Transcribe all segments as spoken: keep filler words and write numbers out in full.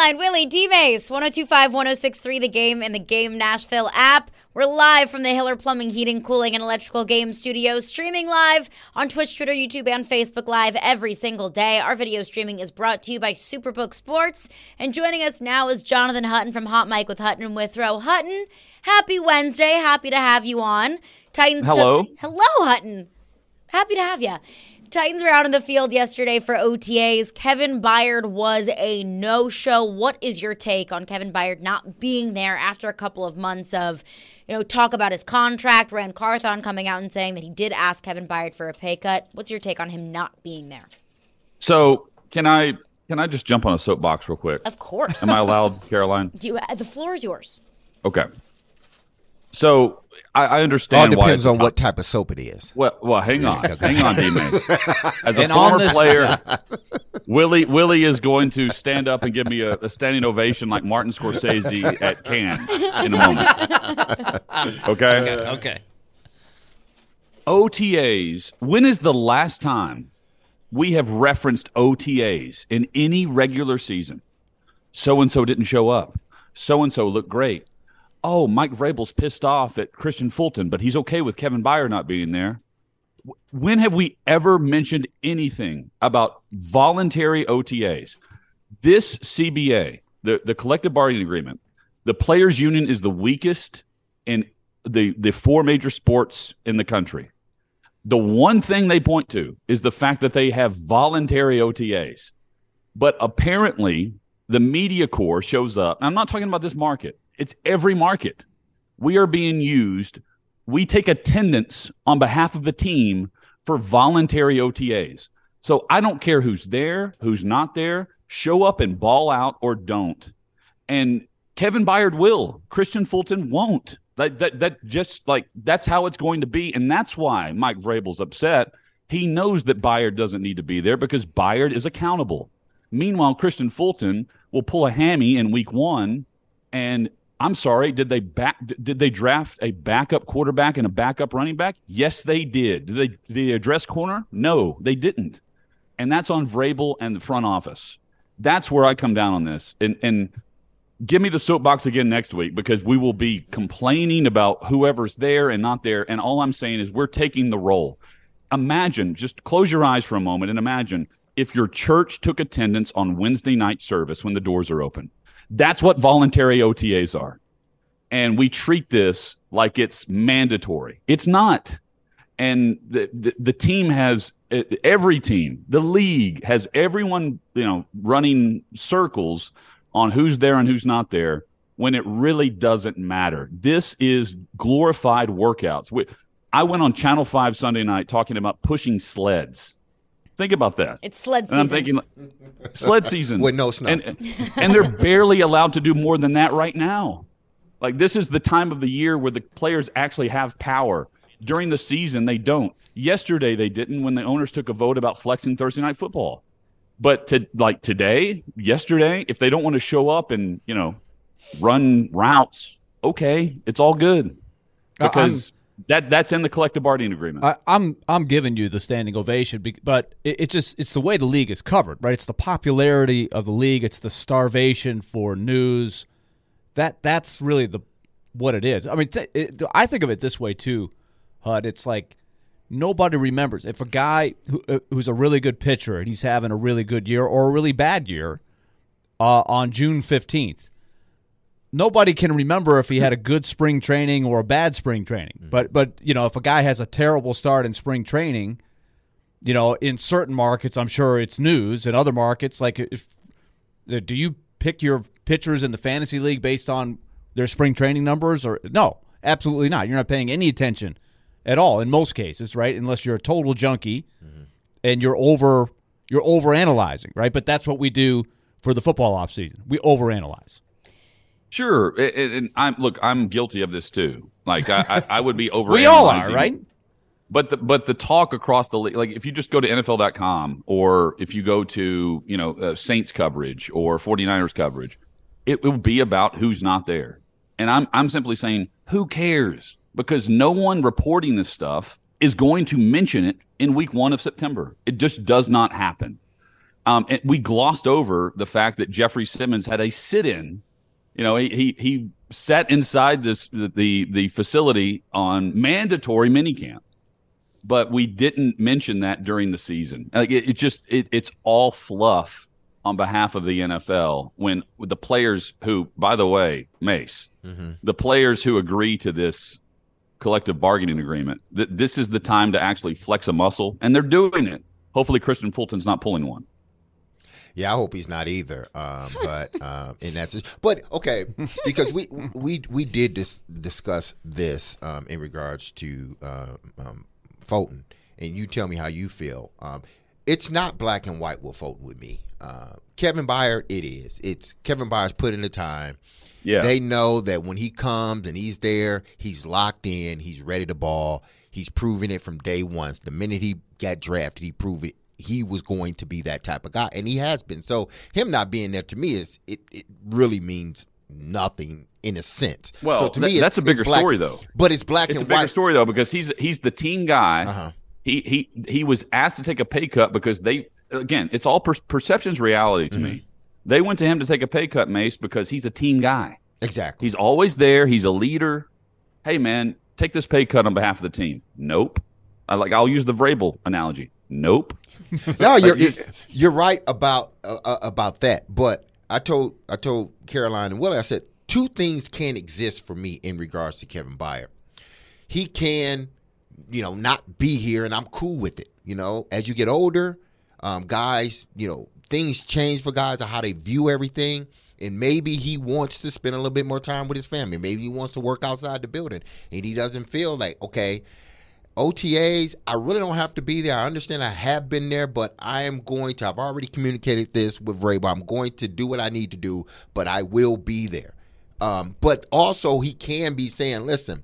Caroline, Willie, D-Mace, one oh two point five, one oh six point three, The Game and the Game Nashville app. We're live from the Hiller Plumbing, Heating, Cooling, and Electrical Game Studios, streaming live on Twitch, Twitter, YouTube, and Facebook Live every single day. Our video streaming is brought to you by Superbook Sports. And joining us now is Jonathan Hutton from Hot Mic with Hutton and Withrow. Hutton, happy Wednesday. Happy to have you on. Titans. Hello. Took- Hello, Hutton. Happy to have you. Titans were out in the field yesterday for O T As. Kevin Byard was a no-show. What is your take on Kevin Byard not being there after a couple of months of, you know, talk about his contract? Rand Carthon coming out and saying that he did ask Kevin Byard for a pay cut. What's your take on him not being there? So can I can I just jump on a soapbox real quick? Of course. Am I allowed, Caroline? Do you, the floor is yours. Okay. So I, I understand All why. depends on what type of soap it is. Well, well, hang on, hang on, D-Mace. As a And on former this- player, Willie Willie is going to stand up and give me a, a standing ovation like Martin Scorsese at Cannes in a moment. Okay. Okay. okay. O T As. When is the last time we have referenced O T As in any regular season? So and so didn't show up. So and so looked great. Oh, Mike Vrabel's pissed off at Christian Fulton, but he's okay with Kevin Byard not being there. When have we ever mentioned anything about voluntary O T As? This C B A, the, the collective bargaining agreement, the players' union is the weakest in the, the four major sports in the country. The one thing they point to is the fact that they have voluntary O T As. But apparently, the media corps shows up. I'm not talking about this market. It's every market. We are being used. We take attendance on behalf of the team for voluntary O T As. So I don't care who's there, who's not there. Show up and ball out or don't. And Kevin Byard will. Christian Fulton won't. That, that, that just like that's how it's going to be. And that's why Mike Vrabel's upset. He knows that Byard doesn't need to be there because Byard is accountable. Meanwhile, Christian Fulton will pull a hammy in week one. And I'm sorry, did they back? Did they draft a backup quarterback and a backup running back? Yes, they did. Did they, did they address corner? No, they didn't. And that's on Vrabel and the front office. That's where I come down on this. And and give me the soapbox again next week because we will be complaining about whoever's there and not there. And all I'm saying is we're taking the role. Imagine, just close your eyes for a moment and imagine if your church took attendance on Wednesday night service when the doors are open. That's what voluntary O T As are. And we treat this like it's mandatory. It's not. And the, the, the team has, every team, the league has everyone, you know, running circles on who's there and who's not there when it really doesn't matter. This is glorified workouts. We, I went on Channel five Sunday night talking about pushing sleds. Think about that. It's sled season. And I'm thinking, sled season. With no snow. And, and they're barely allowed to do more than that right now. Like, this is the time of the year where the players actually have power. During the season, they don't. Yesterday, they didn't when the owners took a vote about flexing Thursday Night Football. But, to, like, today, yesterday, if they don't want to show up and, you know, run routes, okay, it's all good. Because – That that's in the collective bargaining agreement. I, I'm I'm giving you the standing ovation, but it, it's just it's the way the league is covered, right? It's the popularity of the league. It's the starvation for news. That that's really the what it is. I mean, th- it, I think of it this way too, Hud. It's like nobody remembers if a guy who, uh, who's a really good pitcher and he's having a really good year or a really bad year uh, on June fifteenth. Nobody can remember if he had a good spring training or a bad spring training. Mm-hmm. But, but you know, if a guy has a terrible start in spring training, you know, in certain markets, I'm sure it's news. In other markets, like, if do you pick your pitchers in the fantasy league based on their spring training numbers? Or no, absolutely not. You're not paying any attention at all in most cases, right? Unless you're a total junkie mm-hmm. and you're over you're overanalyzing, right? But that's what we do for the football offseason. We overanalyze. Sure, and, and I'm look. I'm guilty of this too. Like I, I, I would be over. We all are, right? But the but the talk across the league, like if you just go to N F L dot com or if you go to you know uh, Saints coverage or forty-niners coverage, it will be about who's not there. And I'm I'm simply saying, who cares? Because no one reporting this stuff is going to mention it in week one of September. It just does not happen. Um, and we glossed over the fact that Jeffrey Simmons had a sit-in. You know, he he, he sat inside this the the facility on mandatory minicamp, but we didn't mention that during the season. Like it, it just it, it's all fluff on behalf of the N F L when the players who, by the way, Mace, mm-hmm. the players who agree to this collective bargaining agreement, th- this is the time to actually flex a muscle, and they're doing it. Hopefully, Christian Fulton's not pulling one. Yeah, I hope he's not either. Um, but um, in that, but okay, because we we we did dis- discuss this um, in regards to uh, um, Fulton, and you tell me how you feel. Um, it's not black and white with Fulton with me. Uh, Kevin Byard, it is. It's Kevin Byard's put in the time. Yeah, they know that when he comes and he's there, he's locked in. He's ready to ball. He's proven it from day one. The minute he got drafted, he proved it. He was going to be that type of guy, and he has been. So him not being there to me is it, it really means nothing in a sense. Well, so to that, me, that's a bigger black, story though. But it's black it's and white. It's a bigger white. story though because he's he's the team guy. Uh-huh. He he he was asked to take a pay cut because they again it's all per- perception's reality to mm-hmm. me. They went to him to take a pay cut, Mace, because he's a team guy. Exactly. He's always there. He's a leader. Hey man, take this pay cut on behalf of the team. Nope. I like I'll use the Vrabel analogy. Nope. No, you're you're right about uh, about that. But I told I told Caroline and Willie, I said two things can exist for me in regards to Kevin Byard. He can, you know, not be here, and I'm cool with it. You know, as you get older, um, guys, you know, things change for guys on how they view everything. And maybe he wants to spend a little bit more time with his family. Maybe he wants to work outside the building, and he doesn't feel like okay. O T As, I really don't have to be there. I understand I have been there, but I am going to, I've already communicated this with Vrabel. I'm going to do what I need to do, but I will be there. Um, but also he can be saying, listen,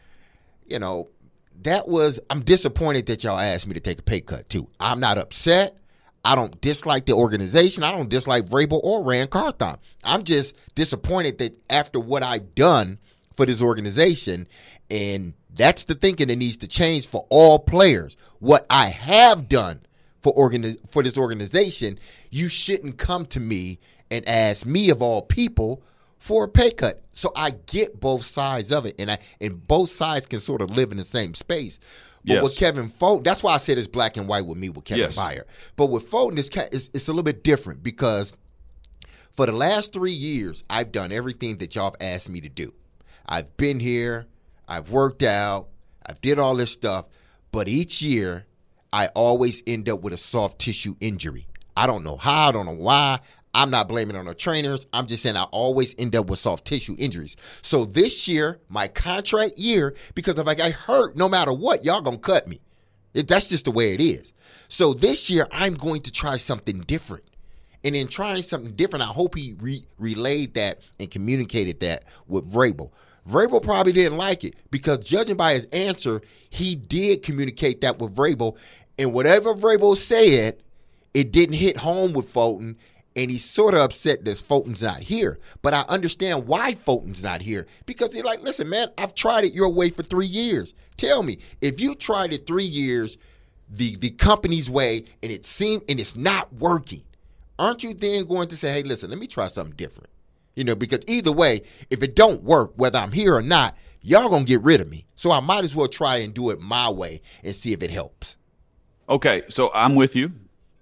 you know, that was, I'm disappointed that y'all asked me to take a pay cut too. I'm not upset. I don't dislike the organization. I don't dislike Vrabel or Ran Carthon. I'm just disappointed that after what I've done for this organization, and that's the thinking that needs to change for all players. What I have done for organi- for this organization, you shouldn't come to me and ask me of all people for a pay cut. So I get both sides of it, and I and both sides can sort of live in the same space. But yes. with Kevin Fulton, that's why I said it's black and white with me with Kevin yes. Byard. But with Fulton, it's, it's it's a little bit different because for the last three years, I've done everything that y'all have asked me to do. I've been here. I've worked out, I've did all this stuff, but each year I always end up with a soft tissue injury. I don't know how, I don't know why. I'm not blaming it on the trainers. I'm just saying I always end up with soft tissue injuries. So this year, my contract year, because if I get hurt, no matter what, y'all gonna cut me. It, that's just the way it is. So this year, I'm going to try something different. And in trying something different, I hope he re- relayed that and communicated that with Vrabel. Vrabel probably didn't like it because judging by his answer, he did communicate that with Vrabel. And whatever Vrabel said, it didn't hit home with Fulton. And he's sort of upset that Fulton's not here. But I understand why Fulton's not here. Because he's like, listen, man, I've tried it your way for three years. Tell me, if you tried it three years the, the company's way and it seemed and it's not working, aren't you then going to say, hey, listen, let me try something different? You know, because either way, if it don't work, whether I'm here or not, y'all going to get rid of me. So I might as well try and do it my way and see if it helps. Okay, so I'm with you.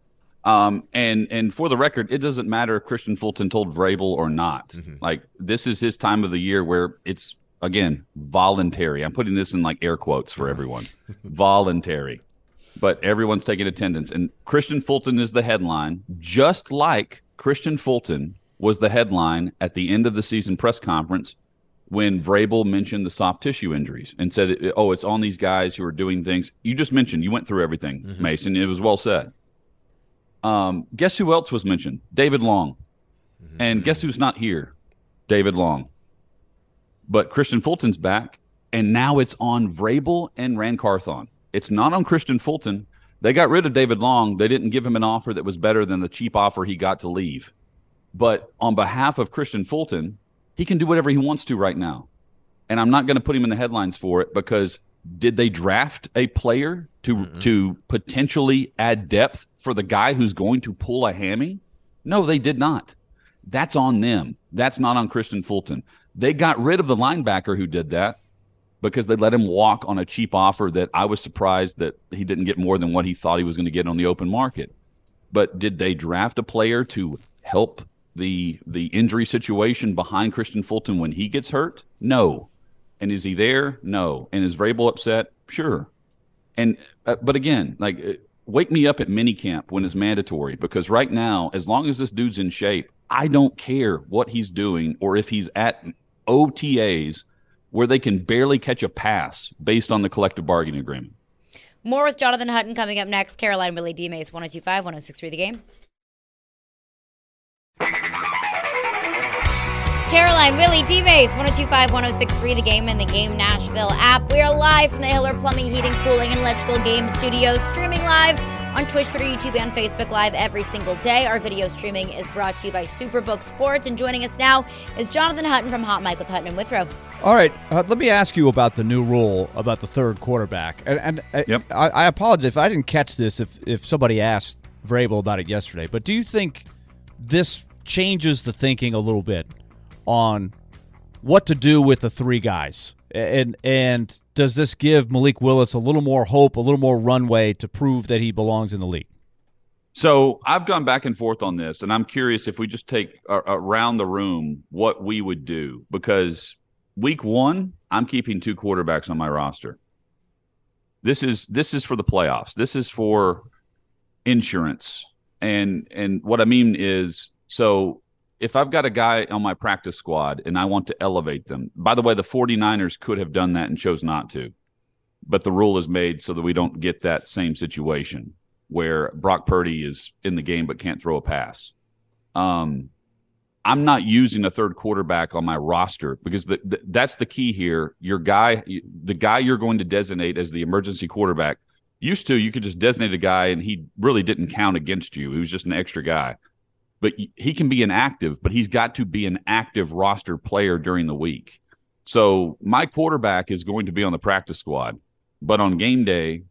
Um, and and for the record, it doesn't matter if Christian Fulton told Vrabel or not. Mm-hmm. Like, this is his time of the year where it's, again, voluntary. I'm putting this in, like, air quotes for everyone. Voluntary. But everyone's taking attendance. And Christian Fulton is the headline, just like Christian Fulton was the headline at the end of the season press conference when Vrabel mentioned the soft tissue injuries and said, oh, it's on these guys who are doing things. You just mentioned, you went through everything, mm-hmm. Mason. It was well said. Um, guess who else was mentioned? David Long. Mm-hmm. And guess who's not here? David Long. But Christian Fulton's back, and now it's on Vrabel and Ran Carthon. It's not on Christian Fulton. They got rid of David Long. They didn't give him an offer that was better than the cheap offer he got to leave. But on behalf of Christian Fulton, he can do whatever he wants to right now. And I'm not going to put him in the headlines for it because Did they draft a player to mm-hmm. to potentially add depth for the guy who's going to pull a hammy? No, they did not. That's on them. That's not on Kristian Fulton. They got rid of the linebacker who did that because they let him walk on a cheap offer that I was surprised that he didn't get more than what he thought he was going to get on the open market. But did they draft a player to help the the injury situation behind Kristian Fulton when he gets hurt? No. And is he there? No. And is Vrabel upset? Sure. And uh, but again, like uh, wake me up at minicamp when it's mandatory, because right now, as long as this dude's in shape, I don't care what he's doing or if he's at O T As where they can barely catch a pass based on the collective bargaining agreement. More with Jonathan Hutton coming up next. Caroline Willie D. Mace, one oh two five, one oh six three The Game. Caroline Willie D. Mace, one oh two five, one oh six three The Game and the Game Nashville app. We are live from the Hiller Plumbing, Heating, Cooling, and Electrical Game Studios, streaming live on Twitch, Twitter, YouTube, and Facebook Live every single day. Our video streaming is brought to you by Superbook Sports, and joining us now is Jonathan Hutton from Hot Mike with Hutton and Withrow. All right, uh, let me ask you about the new rule about the third quarterback. And, and yep. I, I apologize if I didn't catch this, if, if somebody asked Vrabel about it yesterday. But do you think this changes the thinking a little bit on what to do with the three guys? And and does this give Malik Willis a little more hope, a little more runway to prove that he belongs in the league? So I've gone back and forth on this, and I'm curious if we just take uh, around the room what we would do, because week one, I'm keeping two quarterbacks on my roster. This is this is for the playoffs. This is for insurance. And and what I mean is, so if I've got a guy on my practice squad and I want to elevate them, by the way, the 49ers could have done that and chose not to. But the rule is made so that we don't get that same situation where Brock Purdy is in the game but can't throw a pass. Um, I'm not using a third quarterback on my roster because the, the, that's the key here. Your guy, the guy you're going to designate as the emergency quarterback, used to you could just designate a guy and he really didn't count against you. He was just an extra guy. But he can be inactive, but he's got to be an active roster player during the week. So my quarterback is going to be on the practice squad, but on game day,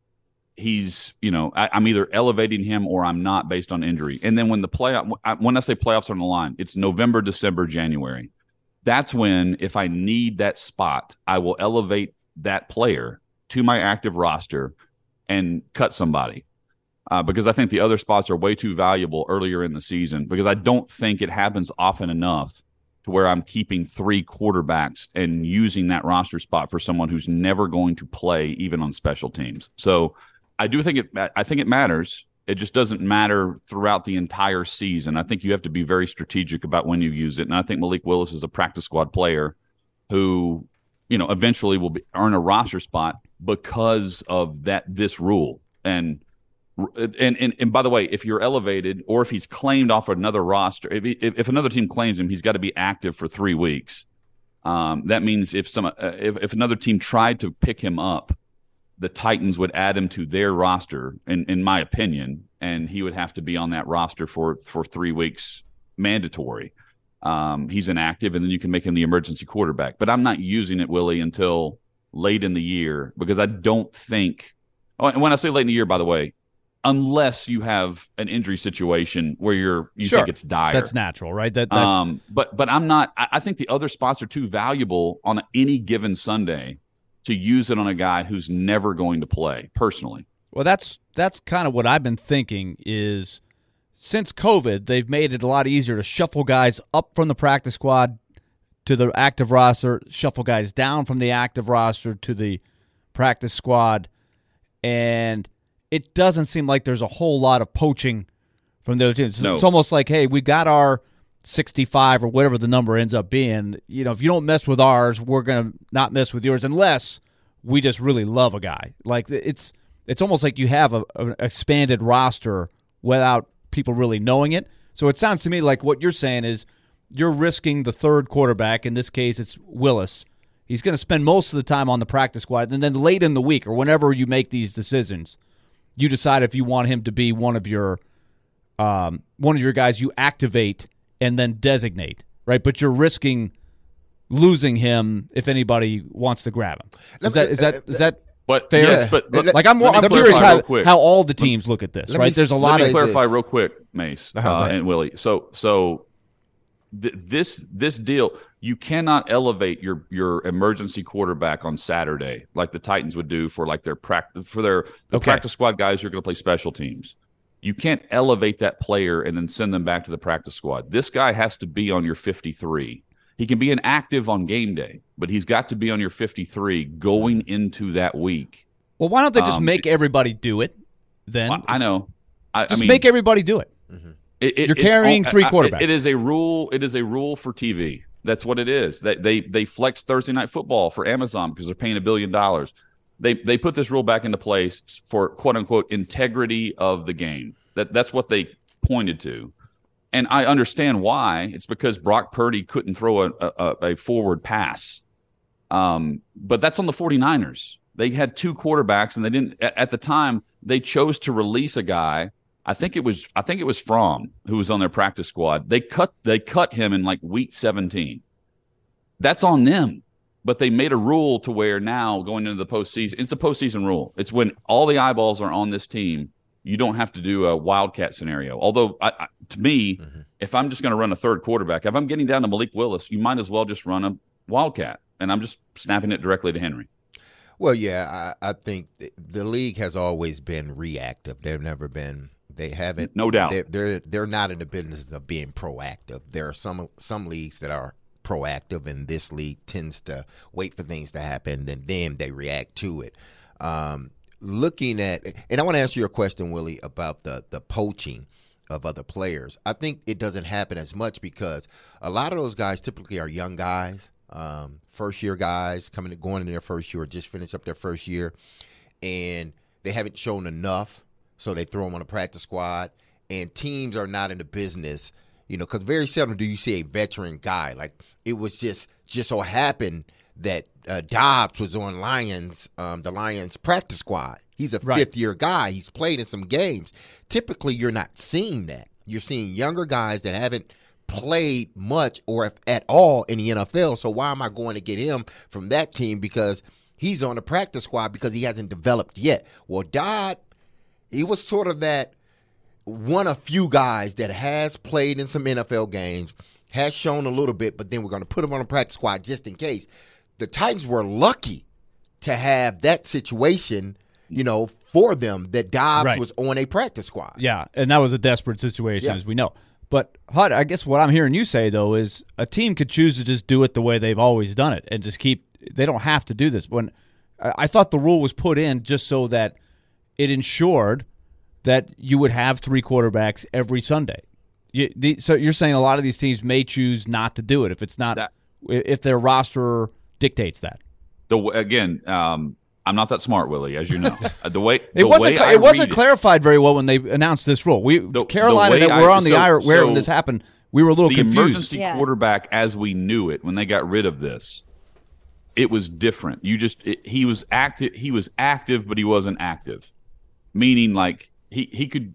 he's, you know, I, I'm either elevating him or I'm not based on injury. And then when the playoff, when I say playoffs are on the line, it's November, December, January. That's when, if I need that spot, I will elevate that player to my active roster and cut somebody. Uh, because I think the other spots are way too valuable earlier in the season, because I don't think it happens often enough to where I'm keeping three quarterbacks and using that roster spot for someone who's never going to play even on special teams. So I do think it I think it matters. It just doesn't matter throughout the entire season. I think you have to be very strategic about when you use it. And I think Malik Willis is a practice squad player who, you know, eventually will be, earn a roster spot because of that this rule. And And, and and by the way, if you're elevated or if he's claimed off of another roster, if, he, if another team claims him, he's got to be active for three weeks. Um, that means if some uh, if, if another team tried to pick him up, the Titans would add him to their roster, in, in my opinion, and he would have to be on that roster for, for three weeks mandatory. Um, he's inactive, and then you can make him the emergency quarterback. But I'm not using it, Willie, until late in the year, because I don't think – oh, and when I say late in the year, by the way, unless you have an injury situation where you're you sure. think it's dire. That's natural, right? That, that's... Um, but but I'm not. I, I think the other spots are too valuable on any given Sunday to use it on a guy who's never going to play. Personally, well, that's that's kind of what I've been thinking. Is since COVID, they've made it a lot easier to shuffle guys up from the practice squad to the active roster, shuffle guys down from the active roster to the practice squad, and it doesn't seem like there's a whole lot of poaching from the other teams. No. It's almost like, hey, we got our sixty-five or whatever the number ends up being. You know, if you don't mess with ours, we're going to not mess with yours unless we just really love a guy. Like it's it's almost like you have a, an expanded roster without people really knowing it. So it sounds to me like what you're saying is you're risking the third quarterback. In this case, it's Willis. He's going to spend most of the time on the practice squad, and then late in the week or whenever you make these decisions, you decide if you want him to be one of your um, one of your guys you activate and then designate, right? But you're risking losing him if anybody wants to grab him. Is that is that is that But fair? yes, but let, like I'm, let me I'm clarify curious real how, quick. how all the teams look at this, Let right? me- There's a let lot Let of me clarify this. real quick, Mace Uh-huh, go uh, ahead. and Willie. So, so th- this this deal, you cannot elevate your your emergency quarterback on Saturday like the Titans would do for like their practice for their the Okay. practice squad guys who are going to play special teams. You can't elevate that player and then send them back to the practice squad. This guy has to be on your fifty-three. He can be inactive on game day, but he's got to be on your fifty-three going into that week. Well, why don't they just Um, make everybody do it then? I, I know. I, Just I mean, make everybody do it. It, it, You're it's carrying all- three I- I- quarterbacks. It is a rule. It is a rule for T V. That's what it is. They they they flex Thursday Night Football for Amazon because they're paying a billion dollars. They they put this rule back into place for quote unquote integrity of the game. That that's what they pointed to, and I understand why. It's because Brock Purdy couldn't throw a a, a forward pass, um, but that's on the 49ers. They had two quarterbacks, and they didn't at, at the time. They chose to release a guy. I think it was I think it was Fromm who was on their practice squad. They cut they cut him in like week seventeen. That's on them. But they made a rule to where now going into the postseason, it's a postseason rule. It's when all the eyeballs are on this team, you don't have to do a wildcat scenario. Although I, I, to me, mm-hmm. if I'm just going to run a third quarterback, if I'm getting down to Malik Willis, you might as well just run a wildcat, and I'm just snapping it directly to Henry. Well, yeah, I, I think the league has always been reactive. They've never been. They haven't. No doubt. They're, they're they're not in the business of being proactive. There are some some leagues that are proactive, and this league tends to wait for things to happen, and then they react to it. Um, looking at, and I want to answer your question, Willie, about the the poaching of other players. I think it doesn't happen as much because a lot of those guys typically are young guys, um, first year guys coming going into their first year or just finished up their first year, and they haven't shown enough. So they throw them on a practice squad, and teams are not in the business, you know, because very seldom do you see a veteran guy. Like it was just just so happened that uh, Dobbs was on Lions, um, the Lions practice squad. He's a Right. fifth year guy. He's played in some games. Typically, you're not seeing that. You're seeing younger guys that haven't played much or if at all in the N F L. So why am I going to get him from that team because he's on the practice squad because he hasn't developed yet? Well, Dodd. He was sort of that one of few guys that has played in some N F L games, has shown a little bit, but then we're going to put him on a practice squad just in case. The Titans were lucky to have that situation, you know, for them that Dobbs Right. was on a practice squad. Yeah, and that was a desperate situation, Yeah. as we know. But, Hud, I guess what I'm hearing you say, though, is a team could choose to just do it the way they've always done it and just keep – they don't have to do this. When I I thought the rule was put in just so that it ensured that you would have three quarterbacks every Sunday. You, the, so you're saying a lot of these teams may choose not to do it if it's not That- – if their roster dictates that. The again, um, I'm not that smart, Willie, as you know. Uh, the way It the wasn't. way cla- I it wasn't read clarified very well when they announced this rule. We The- Carolina the way that were I- on the so- air where so when this happened, we were a little the confused. emergency Yeah. quarterback, as we knew it, when they got rid of this, it was different. You just it, he was active. He was active, but he wasn't active. Meaning, like he he could.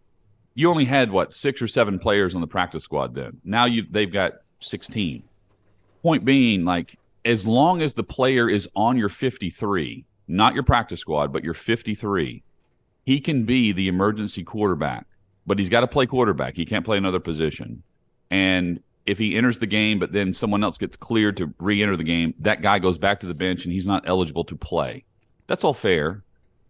You only had what six or seven players on the practice squad then. Now you they've got sixteen. Point being, like as long as the player is on your fifty-three, not your practice squad, but your fifty-three, he can be the emergency quarterback. But he's got to play quarterback. He can't play another position. And if he enters the game, but then someone else gets cleared to re-enter the game, that guy goes back to the bench and he's not eligible to play. That's all fair.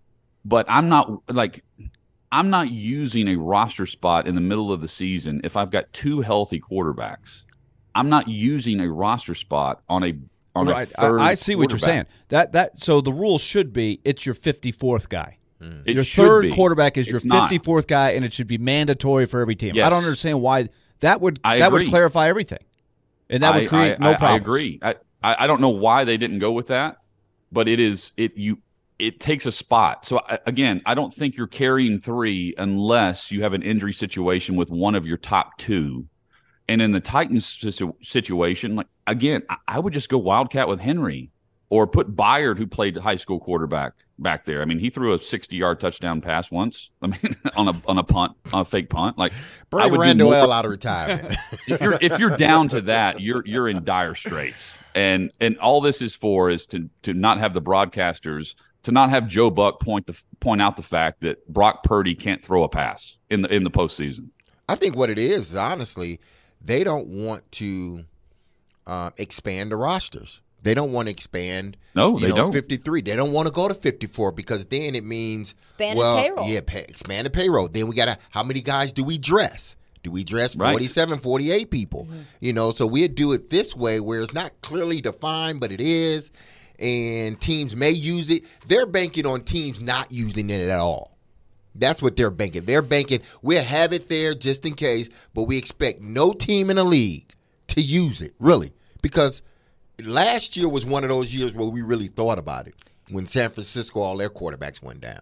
But I'm not like I'm not using a roster spot in the middle of the season if I've got two healthy quarterbacks. I'm not using a roster spot on a on Right. a third I, I see what you're saying. quarterback. That that so the rule should be it's your fifty-fourth guy. It your should third be. quarterback is It's your not. fifty-fourth guy, and it should be mandatory for every team. I Yes. don't understand why that would I that would agree. clarify everything, and that would I- create I, no I, problem. I agree. I, I I don't know why they didn't go with that, but it is it you it takes a spot. So I, again, I don't think you're carrying three unless you have an injury situation with one of your top two. And in the Titans situ- situation, like again, I, I would just go wildcat with Henry, or put Byard, who played high school quarterback, back there. I mean, he threw a sixty-yard touchdown pass once. I mean, on a on a punt, on a fake punt. Like, bring Randall more, out of retirement. if you're if you're down to that, you're you're in dire straits. And and all this is for is to to not have the broadcasters, to not have Joe Buck point the point out the fact that Brock Purdy can't throw a pass in the in the postseason. I think what it is, is honestly, they don't want to uh, expand the rosters. They don't want to expand. No, you they know, don't. fifty-three. They don't want to go to fifty-four because then it means expanded well, payroll. Yeah, pay, expanded payroll. Then we got to. How many guys do we dress? Do we dress forty-seven, right. forty-eight people? Mm-hmm. You know, so we'd do it this way where it's not clearly defined, but it is, and teams may use it. They're banking on teams not using it at all. That's what they're banking. They're banking we'll have it there just in case, but we expect no team in the league to use it, really, because last year was one of those years where we really thought about it when San Francisco, all their quarterbacks went down.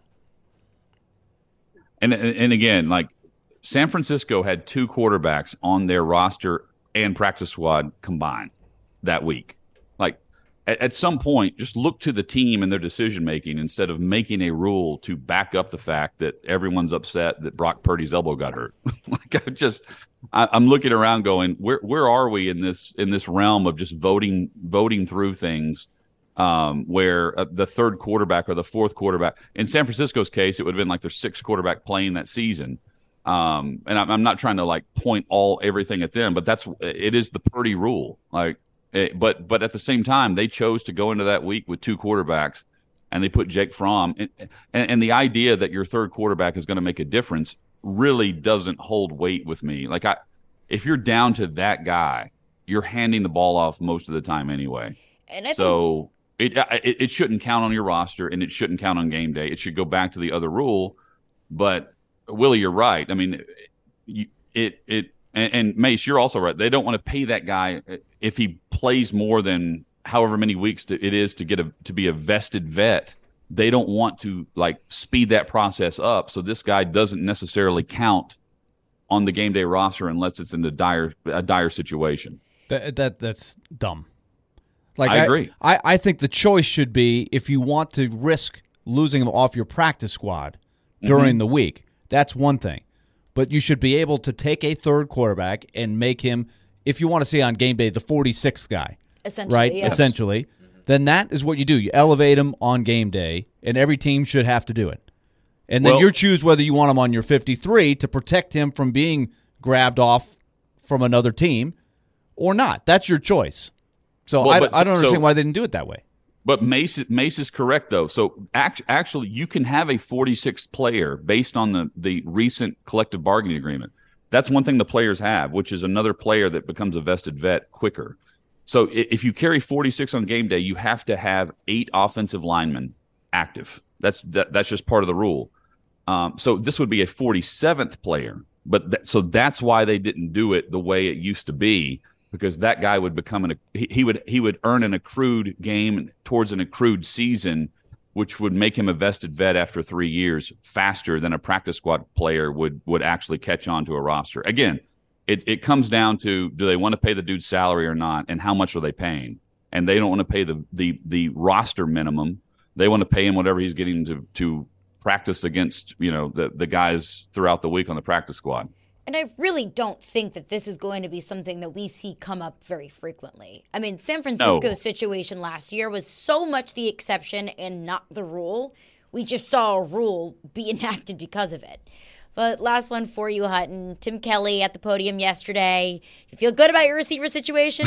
And and again, like San Francisco had two quarterbacks on their roster and practice squad combined that week. Like at, at some point, just look to the team and their decision making instead of making a rule to back up the fact that everyone's upset that Brock Purdy's elbow got hurt. Like I just. I'm looking around going, where where are we in this in this realm of just voting voting through things um, where uh, the third quarterback or the fourth quarterback, in San Francisco's case, it would have been like their sixth quarterback playing that season. Um, and I'm, I'm not trying to like point all everything at them, but that's it is the Purdy rule. Like, it, but but at the same time, they chose to go into that week with two quarterbacks, and they put Jake Fromm. And, and, and the idea that your third quarterback is going to make a difference really doesn't hold weight with me. Like I, if you're down to that guy, you're handing the ball off most of the time anyway. And I so think- it, it it shouldn't count on your roster, and it shouldn't count on game day. It should go back to the other rule. But Willie, you're right. I mean, you, it it and, and Mace, you're also right. They don't want to pay that guy if he plays more than however many weeks to, it is to get a to be a vested vet. They don't want to like speed that process up, so this guy doesn't necessarily count on the game day roster unless it's in a dire a dire situation. That, that that's dumb. Like I, I agree. I, I think the choice should be if you want to risk losing him off your practice squad during mm-hmm. the week. That's one thing, but you should be able to take a third quarterback and make him, if you want to see on game day, the forty-sixth guy. Essentially, right? Yes. Essentially. Then that is what you do. You elevate him on game day, and every team should have to do it. And then well, you choose whether you want him on your fifty-three to protect him from being grabbed off from another team or not. That's your choice. So well, I, but, I don't understand so, why they didn't do it that way. But Mace, Mace is correct, though. So act, actually, you can have a forty-sixth player based on the, the recent collective bargaining agreement. That's one thing the players have, which is another player that becomes a vested vet quicker. So if you carry forty-six on game day, you have to have eight offensive linemen active. That's that, that's just part of the rule. Um, so this would be a forty-seventh player, but th- so that's why they didn't do it the way it used to be, because that guy would become an he, he would he would earn an accrued game towards an accrued season, which would make him a vested vet after three years faster than a practice squad player would would actually catch on to a roster. Again, it, it comes down to, do they want to pay the dude's salary or not, and how much are they paying? And they don't want to pay the the, the roster minimum. They want to pay him whatever he's getting to to practice against, you know, the, the guys throughout the week on the practice squad. And I really don't think that this is going to be something that we see come up very frequently. I mean, San Francisco's no. situation last year was so much the exception and not the rule. We just saw a rule be enacted because of it. But last one for you, Hutton. Tim Kelly at the podium yesterday. You feel good about your receiver situation?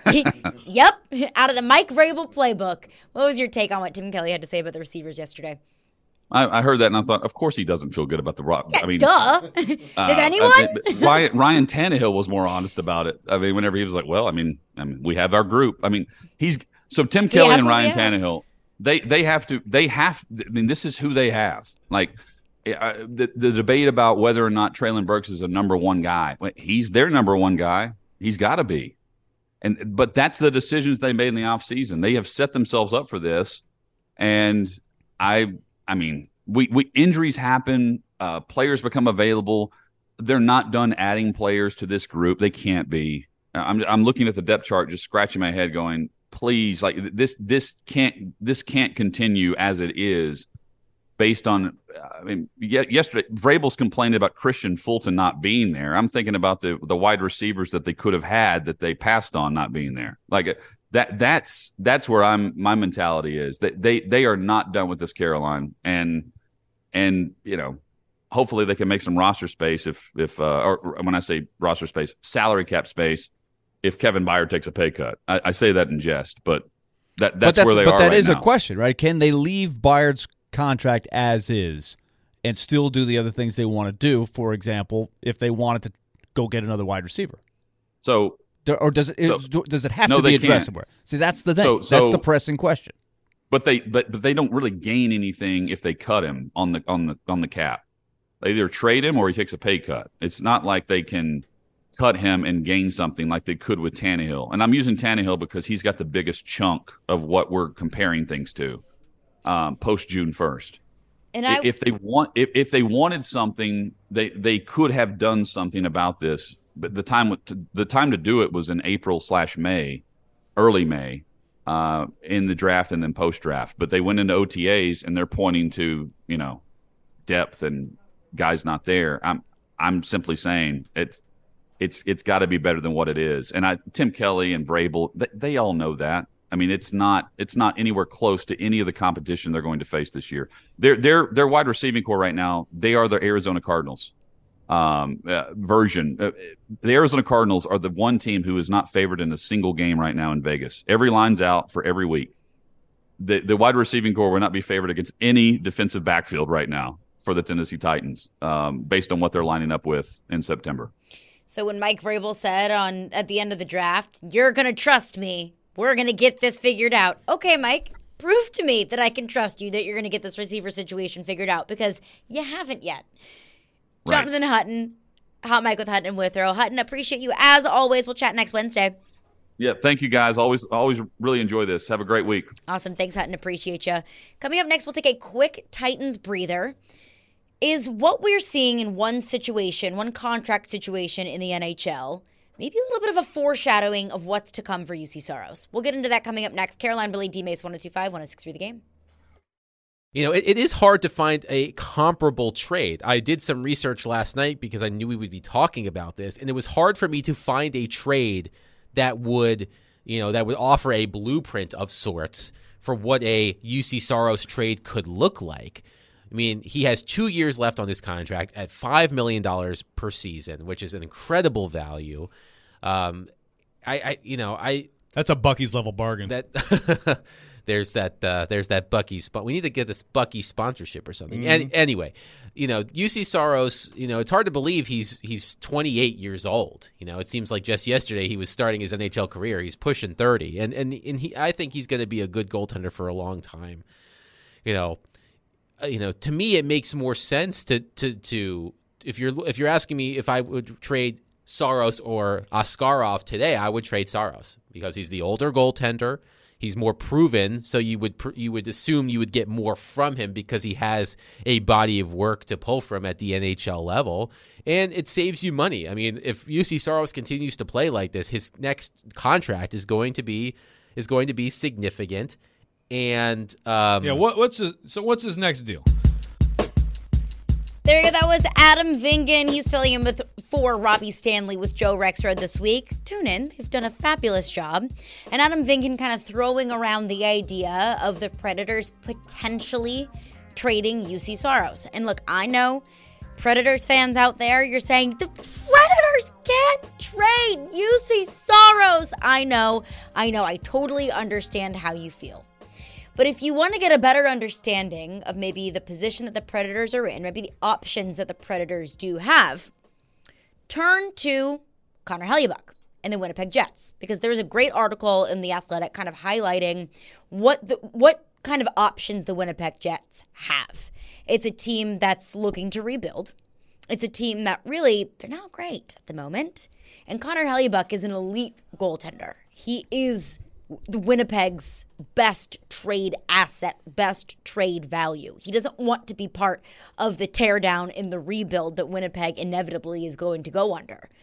Yep, out of the Mike Vrabel playbook. What was your take on what Tim Kelly had to say about the receivers yesterday? I, I heard that and I thought, of course he doesn't feel good about the Rock. Yeah, I mean, duh. Does uh, anyone? I mean, Ryan, Ryan Tannehill was more honest about it. I mean, whenever he was like, "Well, I mean, I mean, we have our group." I mean, he's so Tim Kelly and Ryan Tannehill. They they have to. They have. I mean, this is who they have. Like uh, the the debate about whether or not Treylon Burks is a number one guy. He's their number one guy. He's got to be. And but that's the decisions they made in the offseason. They have set themselves up for this, and I. I mean, we, we injuries happen. Uh, players become available. They're not done adding players to this group. They can't be. I'm I'm looking at the depth chart, just scratching my head, going, please, like this, this can't, this can't continue as it is. Based on, I mean, yesterday Vrabel's complained about Christian Fulton not being there. I'm thinking about the the wide receivers that they could have had that they passed on not being there. Like that, that's that's where I'm. My mentality is that they they are not done with this Caroline, and and you know, hopefully they can make some roster space if if uh, or when I say roster space, salary cap space, if Kevin Byard takes a pay cut. I, I say that in jest, but that that's, but that's where they but are. But that right is now. a question, right? Can they leave Byard's contract as is and still do the other things they want to do? For example, if they wanted to go get another wide receiver, so or does it so, does it have no, to be they addressed can't. somewhere? See, that's the thing. So, so, that's the pressing question. But they but but they don't really gain anything if they cut him on the on the on the cap. They either trade him or he takes a pay cut. It's not like they can cut him and gain something like they could with Tannehill. And I'm using Tannehill because he's got the biggest chunk of what we're comparing things to um, post June first. And I, if they want, if, if they wanted something, they, they could have done something about this. But the time to, the time to do it was in April slash May, early May, uh, in the draft and then post draft. But they went into O T As and they're pointing to, you know, depth and guys not there. I'm I'm simply saying it's it's it's got to be better than what it is. And I Tim Kelly and Vrabel, they, they all know that. I mean, it's not it's not anywhere close to any of the competition they're going to face this year. Their their their wide receiving core right now, they are the Arizona Cardinals um, uh, version. Uh, the Arizona Cardinals are the one team who is not favored in a single game right now in Vegas. Every line's out for every week. The the wide receiving core will not be favored against any defensive backfield right now for the Tennessee Titans, um, based on what they're lining up with in September. So when Mike Vrabel said on at the end of the draft, "You're going to trust me. We're going to get this figured out." Okay, Mike, prove to me that I can trust you, that you're going to get this receiver situation figured out, because you haven't yet. Right. Jonathan Hutton, Hot Mike with Hutton and Withrow. Hutton, appreciate you as always. We'll chat next Wednesday. Yeah, thank you guys. Always, always really enjoy this. Have a great week. Awesome. Thanks, Hutton. Appreciate you. Coming up next, we'll take a quick Titans breather. Is what we're seeing in one situation, one contract situation in the N H L, maybe a little bit of a foreshadowing of what's to come for U C Soros? We'll get into that coming up next. Caroline Billy, D-Mace, one oh two five, one oh six three The Game. You know, it, it is hard to find a comparable trade. I did some research last night because I knew we would be talking about this, and it was hard for me to find a trade that would, you know, that would offer a blueprint of sorts for what a U C Soros trade could look like. I mean, he has two years left on his contract at five million dollars per season, which is an incredible value. Um, I, I, you know, I that's a Bucky's level bargain. that there's that uh, there's that Bucky spot. We need to get this Bucky sponsorship or something. Mm-hmm. And anyway, you know, U C Soros, you know, it's hard to believe he's he's twenty-eight years old. You know, it seems like just yesterday he was starting his N H L career. He's pushing thirty, and and and he, I think he's going to be a good goaltender for a long time. You know. You know, to me, it makes more sense to, to to if you're if you're asking me if I would trade Soros or Askarov today, I would trade Soros because he's the older goaltender. He's more proven, so you would you would assume you would get more from him because he has a body of work to pull from at the N H L level, and it saves you money. I mean, if U C Soros continues to play like this, his next contract is going to be is going to be significant. And um, yeah, what, what's his, so what's his next deal? There you go. That was Adam Vingan. He's filling in with for Robbie Stanley with Joe Rexrode this week. Tune in. They've done a fabulous job. And Adam Vingan kind of throwing around the idea of the Predators potentially trading U C Soros. And look, I know Predators fans out there, you're saying the Predators can't trade U C Soros. I know. I know. I totally understand how you feel. But if you want to get a better understanding of maybe the position that the Predators are in, maybe the options that the Predators do have, turn to Connor Hellebuyck and the Winnipeg Jets, because there was a great article in The Athletic kind of highlighting what the, what kind of options the Winnipeg Jets have. It's a team that's looking to rebuild. It's a team that really, they're not great at the moment. And Connor Hellebuyck is an elite goaltender. He is the Winnipeg's best trade asset, best trade value. He doesn't want to be part of the teardown in the rebuild that Winnipeg inevitably is going to go under.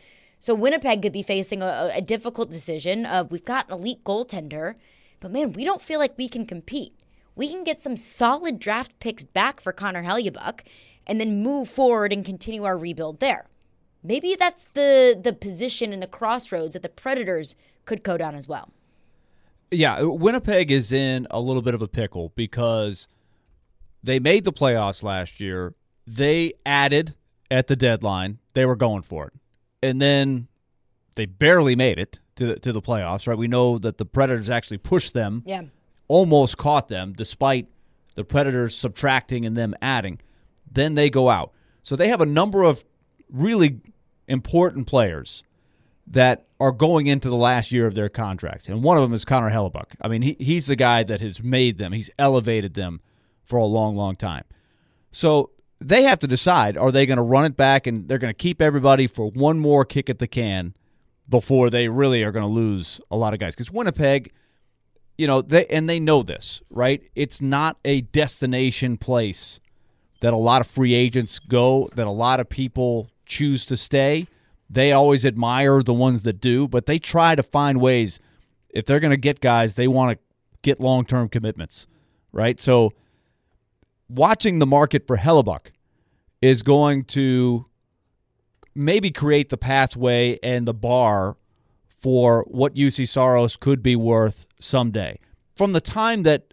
So Winnipeg could be facing a, a difficult decision of we've got an elite goaltender, but man, we don't feel like we can compete. We can get some solid draft picks back for Connor Hellebuyck and then move forward and continue our rebuild there. Maybe that's the the position in the crossroads that the Predators could go down as well. Yeah, Winnipeg is in a little bit of a pickle because they made the playoffs last year. They added at the deadline. They were going for it. And then they barely made it to the, to the playoffs, right? We know that the Predators actually pushed them, yeah. almost caught them, despite the Predators subtracting and them adding. Then they go out. So they have a number of really important players that are going into the last year of their contracts. And one of them is Connor Hellebuyck. I mean, he, he's the guy that has made them. He's elevated them for a long, long time. So they have to decide, are they going to run it back and they're going to keep everybody for one more kick at the can before they really are going to lose a lot of guys? Because Winnipeg, you know, they and they know this, right? It's not a destination place that a lot of free agents go, that a lot of people choose to stay. They always admire the ones that do, but they try to find ways. If they're going to get guys, they want to get long-term commitments, right? So watching the market for Hellebuyck is going to maybe create the pathway and the bar for what U C Saros could be worth someday. From the time that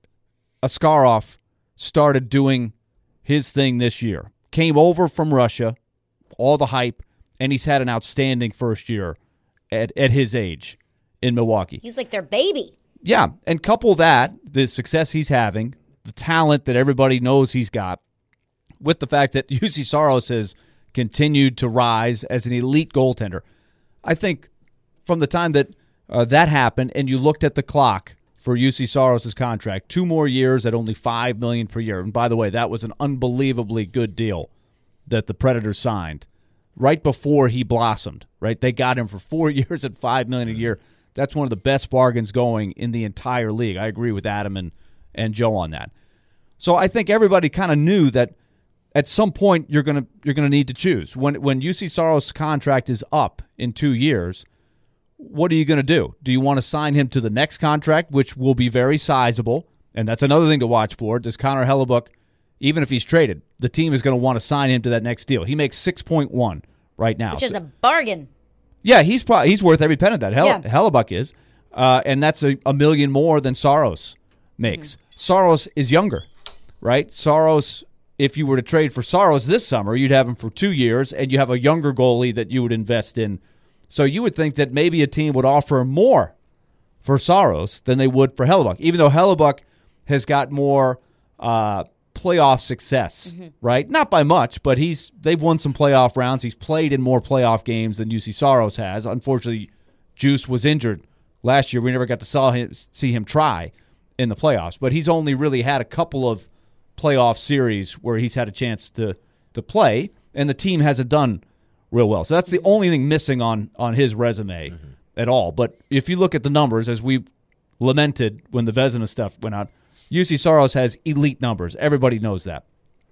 Askarov started doing his thing this year, came over from Russia, all the hype, and he's had an outstanding first year at, at his age in Milwaukee. He's like their baby. Yeah, and couple that, the success he's having, the talent that everybody knows he's got, with the fact that U C Saros has continued to rise as an elite goaltender. I think from the time that uh, that happened and you looked at the clock for U C Saros' contract, two more years at only five million dollars per year. And by the way, that was an unbelievably good deal that the Predators signed right before he blossomed, right? They got him for four years at five million dollars a year. That's one of the best bargains going in the entire league. I agree with Adam and, and Joe on that. So I think everybody kind of knew that at some point you're gonna you're gonna need to choose. When when U C Saros' contract is up in two years, what are you gonna do? Do you want to sign him to the next contract, which will be very sizable? And that's another thing to watch for. Does Connor Hellebuyck, even if he's traded, the team is going to want to sign him to that next deal? He makes six point one right now, which is so, a bargain. Yeah, he's probably he's worth every penny of that. Hell, Yeah. Hellebuyck is, uh, and that's a, a million more than Saros makes. Mm-hmm. Saros is younger, right? Saros, if you were to trade for Saros this summer, you'd have him for two years, and you have a younger goalie that you would invest in. So you would think that maybe a team would offer more for Saros than they would for Hellebuyck, even though Hellebuyck has got more uh, playoff success, mm-hmm. right? Not by much, but he's they've won some playoff rounds. He's played in more playoff games than U C Saros has. Unfortunately, Juice was injured last year. We never got to saw him, see him try in the playoffs, but he's only really had a couple of playoff series where he's had a chance to to play, and the team hasn't done real well. So that's the only thing missing on on his resume mm-hmm. at all. But if you look at the numbers, as we lamented when the Vezina stuff went out, U C Saros has elite numbers. Everybody knows that.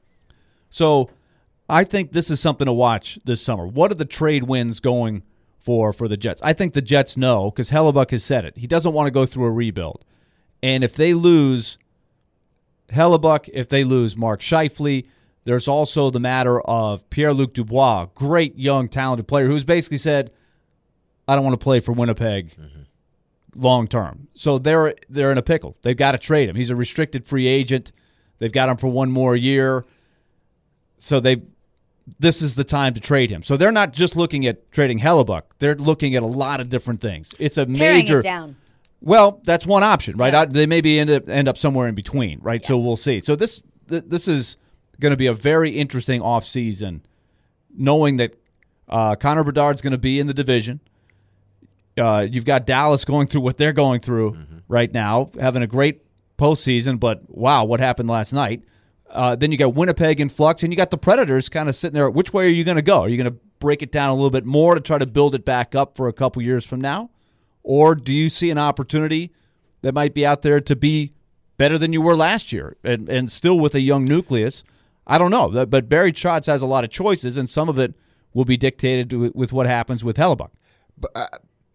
So I think this is something to watch this summer. What are the trade wins going for for the Jets? I think the Jets know, because Hellebuyck has said it. He doesn't want to go through a rebuild. And if they lose Hellebuyck, if they lose Mark Scheifele, there's also the matter of Pierre-Luc Dubois, great young talented player who's basically said, I don't want to play for Winnipeg mm-hmm. long term. So they're they're in a pickle. They've got to trade him. He's a restricted free agent. They've got him for one more year. So they this is the time to trade him. So they're not just looking at trading Hellebuyck. They're looking at a lot of different things. It's a Tearing major it down. Well, that's one option, right? Yeah. I, they maybe end up end up somewhere in between, right? Yeah. So we'll see. So this th- this is going to be a very interesting offseason, knowing that uh, Connor Bedard's going to be in the division. Uh, you've got Dallas going through what they're going through mm-hmm. right now, having a great postseason, but wow, what happened last night? Uh, then you got Winnipeg in flux, and you got the Predators kind of sitting there. Which way are you going to go? Are you going to break it down a little bit more to try to build it back up for a couple years from now? Or do you see an opportunity that might be out there to be better than you were last year and, and still with a young nucleus? I don't know. But Barry Trotz has a lot of choices, and some of it will be dictated with, with what happens with Hellebuck. But I,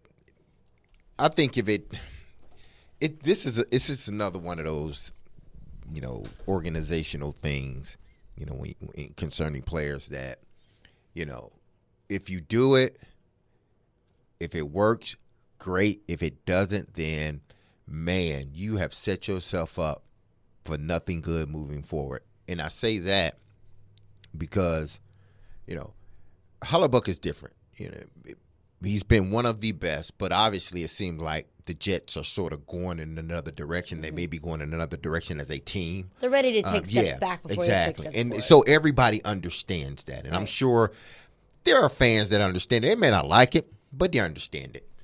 I think if it, it this is a, this is another one of those, you know, organizational things, you know, when, when, concerning players that, you know, if you do it, if it works, great. If it doesn't, then man, you have set yourself up for nothing good moving forward. And I say that because, you know, Hellebuck is different. You know, he's been one of the best, but obviously it seems like the Jets are sort of going in another direction. They may be going in another direction as a team. They're ready to take Um, steps yeah, back before exactly. they take steps and forward. so everybody understands that. And I'm Right. sure there are fans that understand it. They may not like it, but they understand it.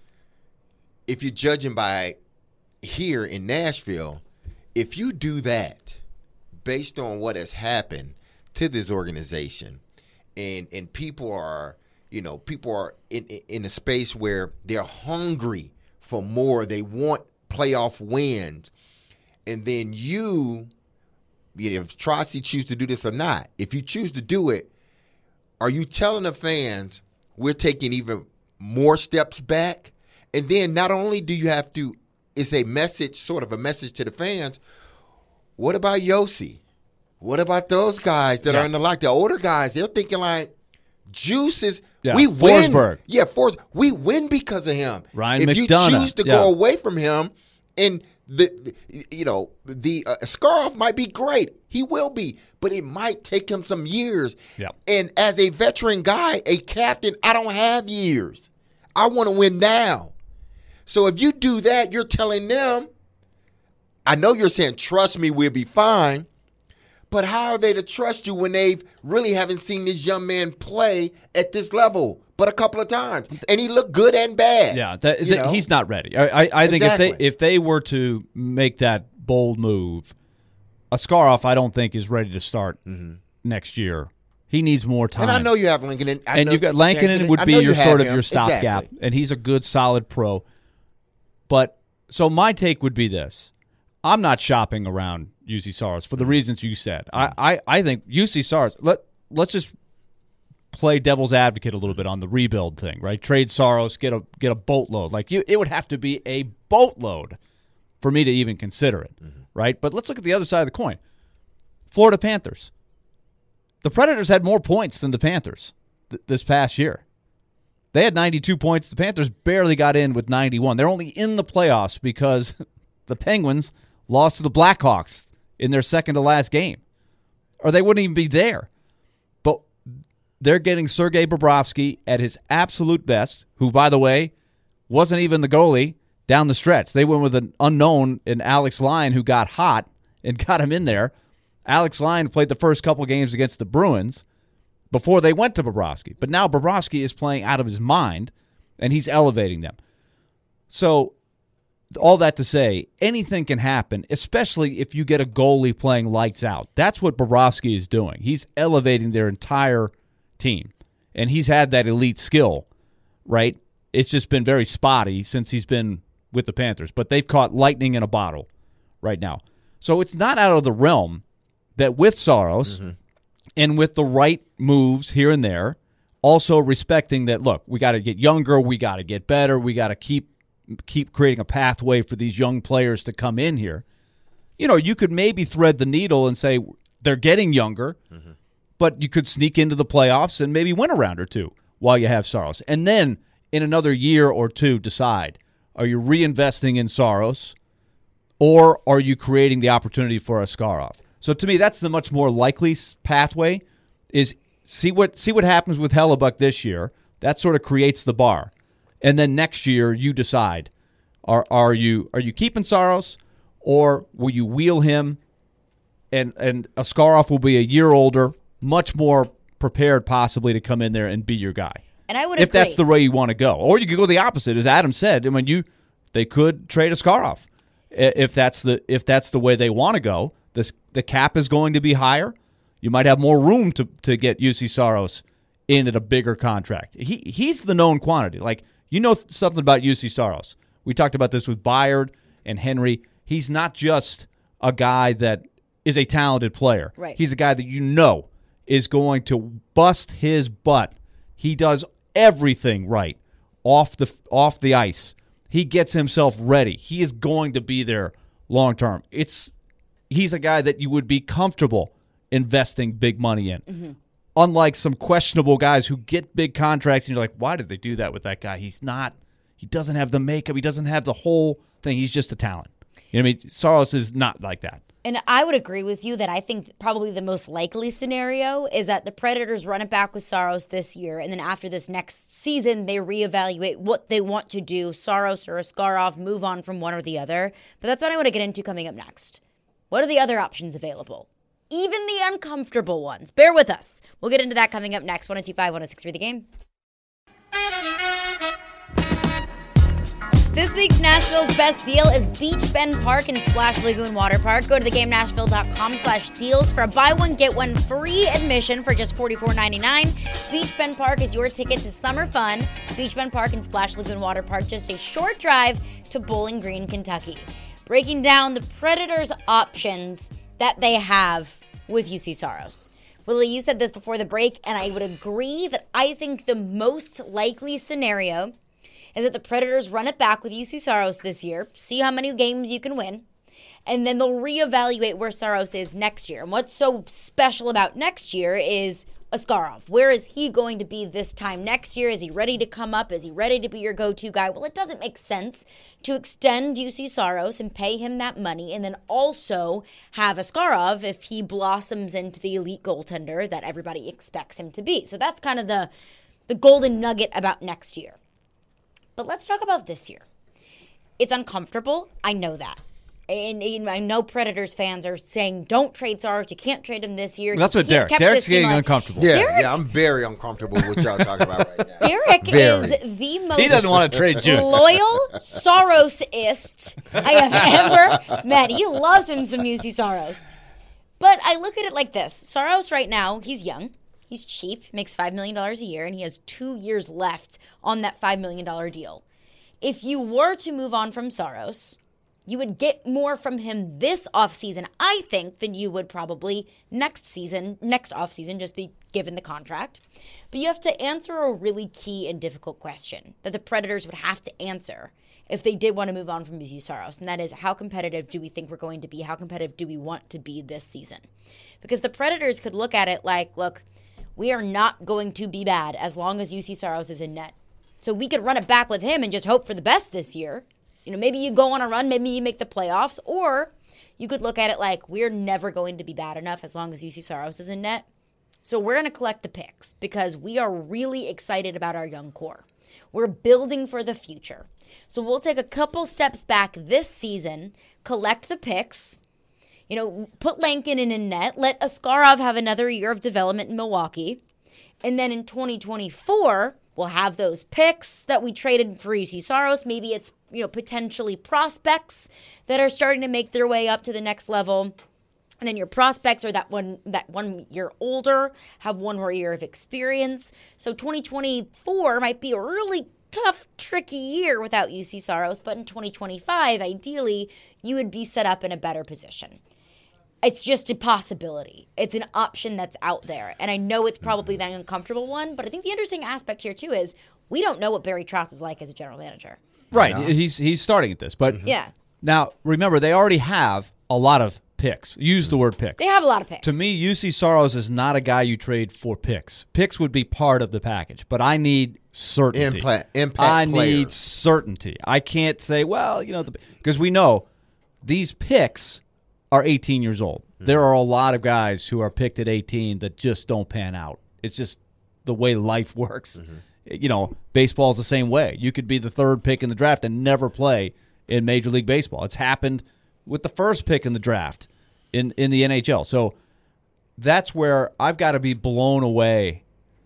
If you're judging by here in Nashville, if you do that based on what has happened to this organization, and and people are, you know, people are in in a space where they're hungry for more. They want playoff wins, and then you, you know, if Trosty choose to do this or not, if you choose to do it, are you telling the fans we're taking even more steps back? And then not only do you have to, it's a message, sort of a message to the fans. What about Yossi? What about those guys that Yeah. are in the lock? The older guys, they're thinking like, Juice is, Yeah, we win. Forsberg. Yeah, Fors, we win because of him. Ryan if you McDonough, choose to yeah. go away from him, and the, the you know, the uh, Scarf might be great. He will be, but it might take him some years. Yeah. And as a veteran guy, a captain, I don't have years. I want to win now. So if you do that, you're telling them, I know you're saying, trust me, we'll be fine. But how are they to trust you when they really haven't seen this young man play at this level but a couple of times? And he looked good and bad. Yeah, that, you that- know? he's not ready. I, I, I think if they Exactly. if they were to make that bold move, a Scaroff I don't think is ready to start next year. He needs more time. And I know you have Lincoln. In, I and know, you've got Lankinen would I be know your you have sort of him. your stopgap, Exactly. and he's a good, solid pro. But so my take would be this: I'm not shopping around U C Saros for the reasons you said. I, I, I think U C Saros. Let let's just play devil's advocate a little bit on the rebuild thing, right? Trade Saros, get a get a boatload. Like you, it would have to be a boatload for me to even consider it, right? But let's look at the other side of the coin. Florida Panthers. The Predators had more points than the Panthers th- this past year. They had ninety-two points. The Panthers barely got in with ninety-one. They're only in the playoffs because the Penguins lost to the Blackhawks in their second to last game, or they wouldn't even be there. But they're getting Sergei Bobrovsky at his absolute best, who, by the way, wasn't even the goalie down the stretch. They went with an unknown in Alex Lyon, who got hot and got him in there. Alex Lyon played the first couple games against the Bruins before they went to Bobrovsky. But now Bobrovsky is playing out of his mind, and he's elevating them. So all that to say, anything can happen, especially if you get a goalie playing lights out. That's what Bobrovsky is doing. He's elevating their entire team, and he's had that elite skill, right? It's just been very spotty since he's been with the Panthers, but they've caught lightning in a bottle right now. So it's not out of the realm that with Saros mm-hmm. and with the right moves here and there, also respecting that, look, we got to get younger, we got to get better, we got to keep keep creating a pathway for these young players to come in here. You know, you could maybe thread the needle and say they're getting younger, mm-hmm. but you could sneak into the playoffs and maybe win a round or two while you have Saros. And then in another year or two decide, are you reinvesting in Saros or are you creating the opportunity for Askarov? So to me, that's the much more likely pathway, is see what see what happens with Hellebuck this year. That sort of creates the bar. And then next year you decide, are are you are you keeping Saros, or will you wheel him and, and Askarov will be a year older, much more prepared possibly to come in there and be your guy. And I would if agree. that's the way you want to go. Or you could go the opposite, as Adam said. I mean, you they could trade Askarov if that's the if that's the way they want to go. This, the cap is going to be higher. You might have more room to, to get U C Saros in at a bigger contract. He he's the known quantity. Like, you know something about U C Saros. We talked about this with Byard and Henry. He's not just a guy that is a talented player. Right. He's a guy that you know is going to bust his butt He does everything right off the off the ice. He gets himself ready. He is going to be there long term. It's he's a guy that you would be comfortable investing big money in. Mm-hmm. Unlike some questionable guys who get big contracts and you're like, why did they do that with that guy? He's not he doesn't have the makeup, he doesn't have the whole thing. He's just a talent. You know what I mean? Saros is not like that. And I would agree with you that I think probably the most likely scenario is that the Predators run it back with Saros this year, and then after this next season, they reevaluate what they want to do, Saros or Askarov, move on from one or the other. But that's what I want to get into coming up next. What are the other options available? Even the uncomfortable ones. Bear with us. We'll get into that coming up next. one oh two five, one oh six three The Game. This week's Nashville's best deal is Beach Bend Park and Splash Lagoon Water Park. Go to the game nashville dot com slash deals for a buy one, get one free admission for just forty-four ninety-nine. Beach Bend Park is your ticket to summer fun. Beach Bend Park and Splash Lagoon Water Park, just a short drive to Bowling Green, Kentucky. Breaking down the Predators' options that they have with U C Saros. Willie, you said this before the break, and I would agree that I think the most likely scenario is that the Predators run it back with U C Saros this year, see how many games you can win, and then they'll reevaluate where Saros is next year. And what's so special about next year is Askarov. Where is he going to be this time next year? Is he ready to come up? Is he ready to be your go-to guy? Well, it doesn't make sense to extend U C Saros and pay him that money and then also have Askarov if he blossoms into the elite goaltender that everybody expects him to be. So that's kind of the, the golden nugget about next year. But let's talk about this year. It's uncomfortable. I know that. And, and I know Predators fans are saying, don't trade Saros. You can't trade him this year. Well, that's You what can't- Derek. kept Derek's this team getting alive. uncomfortable. Yeah, Derek- yeah, I'm very uncomfortable with what y'all talking about right now. Derek Very. is the most He doesn't want to trade Juice. loyal Saros-ist I have ever met. He loves him some U C Saros. But I look at it like this. Saros right now, he's young. He's cheap, makes five million dollars a year, and he has two years left on that five million dollars deal. If you were to move on from Saros, you would get more from him this offseason, I think, than you would probably next season, next offseason, just be given the contract. But you have to answer a really key and difficult question that the Predators would have to answer if they did want to move on from U C Saros, and that is, how competitive do we think we're going to be? How competitive do we want to be this season? Because the Predators could look at it like, look, we are not going to be bad as long as U C Saros is in net. So we could run it back with him and just hope for the best this year. You know, maybe you go on a run, maybe you make the playoffs, or you could look at it like, we're never going to be bad enough as long as U C Saros is in net. So we're going to collect the picks because we are really excited about our young core. We're building for the future. So we'll take a couple steps back this season, collect the picks, you know, put Lankin in a net, let Askarov have another year of development in Milwaukee, and then in twenty twenty-four, we'll have those picks that we traded for U C Saros. Maybe it's, you know, potentially prospects that are starting to make their way up to the next level. And then your prospects are that one that one year older, have one more year of experience. So twenty twenty-four might be a really tough, tricky year without U C Saros. But in twenty twenty-five, ideally, you would be set up in a better position. It's just a possibility. It's an option that's out there. And I know it's probably the uncomfortable one, but I think the interesting aspect here, too, is we don't know what Barry Trotz is like as a general manager. Right. He's he's starting at this. But Yeah. now, remember, they already have a lot of picks. Use the word picks. They have a lot of picks. To me, U C Saros is not a guy you trade for picks. Picks would be part of the package, but I need certainty. Impact- impact I player. need certainty. I can't say, well, you know, because we know these picks are eighteen years old. Mm-hmm. There are a lot of guys who are picked at eighteen that just don't pan out. It's just the way life works. Mm-hmm. You know, baseball's the same way. You could be the third pick in the draft and never play in Major League Baseball. It's happened with the first pick in the draft in, in the N H L. So that's where I've got to be blown away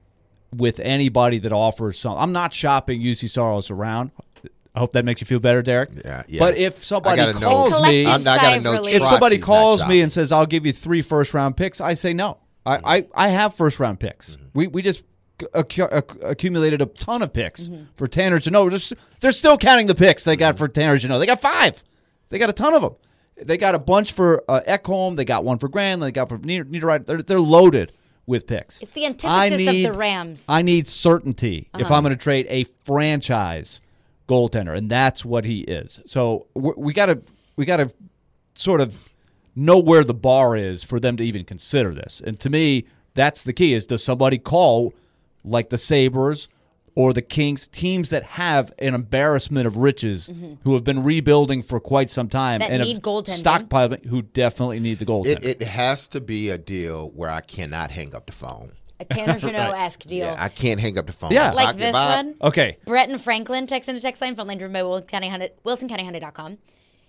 with anybody that offers something. I'm not shopping U C Saros around. I hope that makes you feel better, Derek. Yeah, yeah. But if somebody I gotta know- calls me, Collective I'm not sigh gotta of know relief. if Trotz somebody is not calls me shopping. and says, I'll give you three first-round picks, I say no. I, I, I have first-round picks. Mm-hmm. We we just accu- acc- accumulated a ton of picks for Tanner Jeannot. They're, s- they're still counting the picks they got for Tanner Jeannot. They got five. They got a ton of them. They got a bunch for uh, Ekholm. They got one for Grand. They got for Niederreiter. They're, they're loaded with picks. It's the antithesis need, of the Rams. I need certainty Uh-huh. if I'm going to trade a franchise goaltender, and that's what he is. So we're, we got to we got to sort of know where the bar is for them to even consider this. And to me, that's the key: is does somebody call like the Sabres or the Kings, teams that have an embarrassment of riches, mm-hmm. who have been rebuilding for quite some time that and need have goaltending. stockpiled, who definitely need the goaltender. It, it has to be a deal where I cannot hang up the phone. A Tanner Jeannot-esque deal. Yeah, I can't hang up the phone. Yeah. If Like I- this if I- one. Okay. Brett and Franklin text in the text line, phone line driven by Wilson County Hyundai, wilson county hyundai dot com.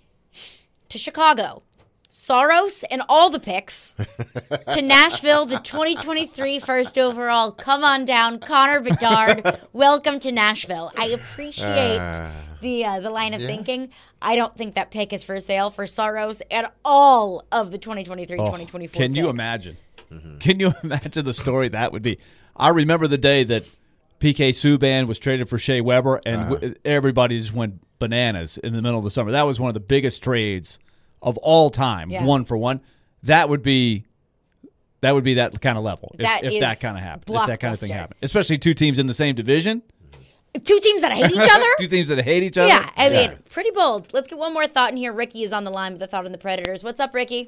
To Chicago. Saros and all the picks. To Nashville, the twenty twenty-three first overall. Come on down, Connor Bedard. Welcome to Nashville. I appreciate Uh, the uh, the line of yeah. thinking. I don't think that pick is for sale for Saros and all of the twenty twenty-three twenty twenty-four Can you picks. imagine? Mm-hmm. Can you imagine the story that would be? I remember the day that P K Subban was traded for Shea Weber, and Uh-huh. w- everybody just went bananas in the middle of the summer. That was one of the biggest trades of all time, Yeah. one for one. That would be that would be that kind of level if That if is that kind of happened. If that kind of thing blockbuster. happened, especially two teams in the same division, Two teams that hate each other? two teams that hate each other. Yeah, I Yeah. mean, pretty bold. Let's get one more thought in here. Ricky is on the line with the thought on the Predators. What's up, Ricky?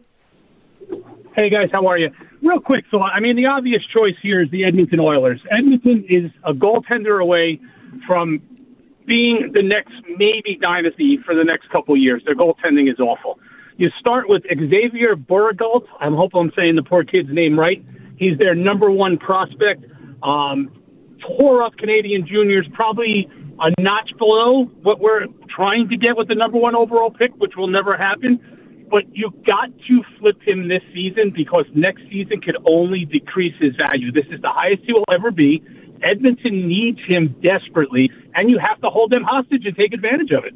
Hey, guys, how are you? Real quick, so, I mean, the obvious choice here is the Edmonton Oilers. Edmonton is a goaltender away from being the next maybe dynasty for the next couple of years. Their goaltending is awful. You start with Xavier Bourgault. I hope I'm saying the poor kid's name right. He's their number one prospect. Um, tore up Canadian juniors, probably a notch below what we're trying to get with the number one overall pick, which will never happen. But you got to flip him this season because next season could only decrease his value. This is the highest he will ever be. Edmonton needs him desperately, and you have to hold them hostage and take advantage of it.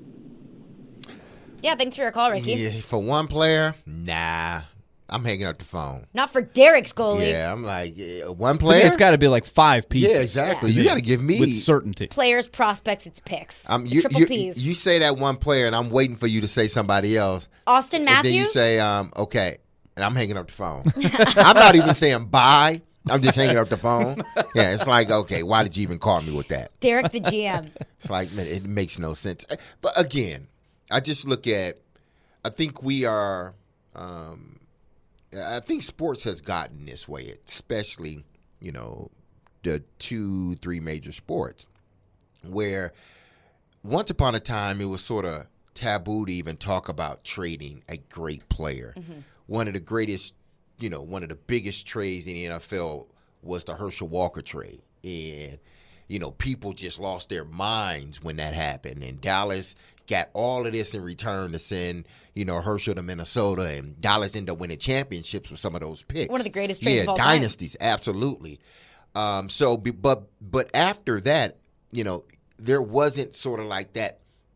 Yeah, thanks for your call, Ricky. Yeah, for one player, nah. I'm hanging up the phone. Not for Derek's goalie. Yeah, I'm like, yeah, one To me, player? it's got to be like five pieces. Yeah, exactly. to You me, got to give me with certainty. Players, prospects, it's picks. Um, The you, triple you, Ps. you say that one player, and I'm waiting for you to say somebody else. Austin Matthews? And then you say, um, okay, and I'm hanging up the phone. I'm not even saying bye. I'm just hanging up the phone. Yeah, it's like, okay, why did you even call me with that? Derek, the G M. It's like, man, it makes no sense. But again, I just look at, I think we are, um, I think sports has gotten this way, especially, you know, the two, three major sports, where once upon a time it was sort of taboo to even talk about trading a great player. Mm-hmm. One of the greatest, you know, one of the biggest trades in the N F L was the Herschel Walker trade. And, you know, people just lost their minds when that happened. And Dallas got all of this in return to send, you know, Herschel to Minnesota. And Dallas ended up winning championships with some of those picks. One of the greatest trades yeah, of all dynasties, time. Absolutely. Um, so, but but after that, you know, there wasn't sort of like that,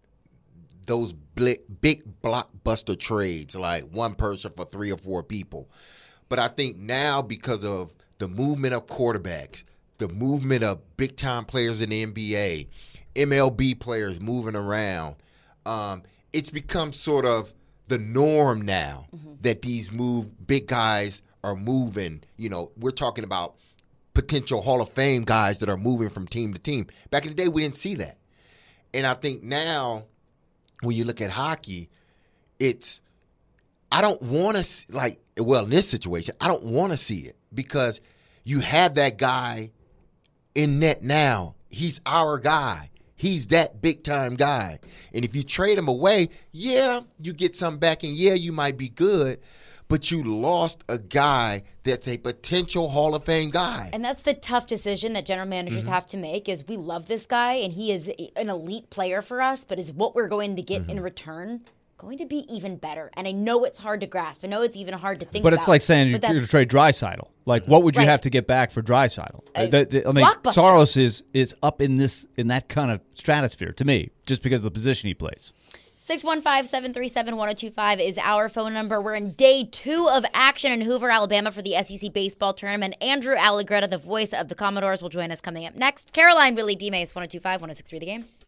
those big, big blockbuster trades, like one person for three or four people. But I think now, because of the movement of quarterbacks, the movement of big-time players in the N B A, M L B players moving around, um, it's become sort of the norm now mm-hmm. that these move big guys are moving. You know, we're talking about potential Hall of Fame guys that are moving from team to team. Back in the day, we didn't see that. And I think now, when you look at hockey, it's I don't want to, like, well, in this situation, I don't want to see it because you have that guy in net now. He's our guy. He's that big-time guy. And if you trade him away, yeah, you get some back, and yeah, you might be good, but you lost a guy that's a potential Hall of Fame guy. And that's the tough decision that general managers mm-hmm. have to make is we love this guy, and he is an elite player for us, but is what we're going to get mm-hmm. in return going to be even better? And I know it's hard to grasp. I know it's even hard to think but about. But it's like saying you're going to trade Draisaitl. Like, what would you right. have to get back for Draisaitl? Uh, the, the, I mean, blockbuster. Saros is, is up in this in that kind of stratosphere to me, just because of the position he plays. six one five, seven three seven, one oh two five is our phone number. We're in day two of action in Hoover, Alabama for the S E C baseball tournament. Andrew Allegretta, the voice of the Commodores, will join us coming up next. Caroline Willie D. Mace, one oh two five, one oh six three The Game.